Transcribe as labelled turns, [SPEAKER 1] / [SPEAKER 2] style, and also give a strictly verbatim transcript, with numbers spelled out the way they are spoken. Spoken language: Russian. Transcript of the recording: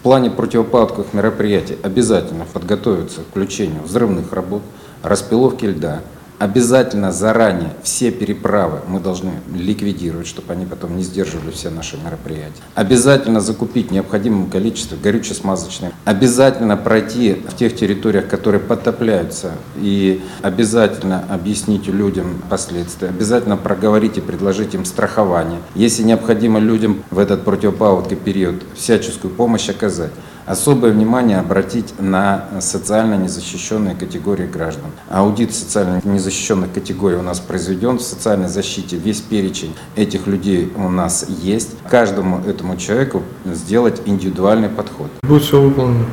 [SPEAKER 1] В плане противопаводковых мероприятий обязательно подготовиться к включению взрывных работ, распиловки льда. Обязательно заранее все переправы мы должны ликвидировать, чтобы они потом не сдерживали все наши мероприятия. Обязательно закупить необходимое количество горюче-смазочных. Обязательно пройти в тех территориях, которые подтопляются, и обязательно объяснить людям последствия. Обязательно проговорить и предложить им страхование. Если необходимо людям в этот противопаводковый период всяческую помощь оказать. Особое внимание обратить на социально незащищенные категории граждан. Аудит социально незащищенных категорий у нас произведен в социальной защите. Весь перечень этих людей у нас есть. Каждому этому человеку сделать индивидуальный подход.
[SPEAKER 2] Будет все выполнено.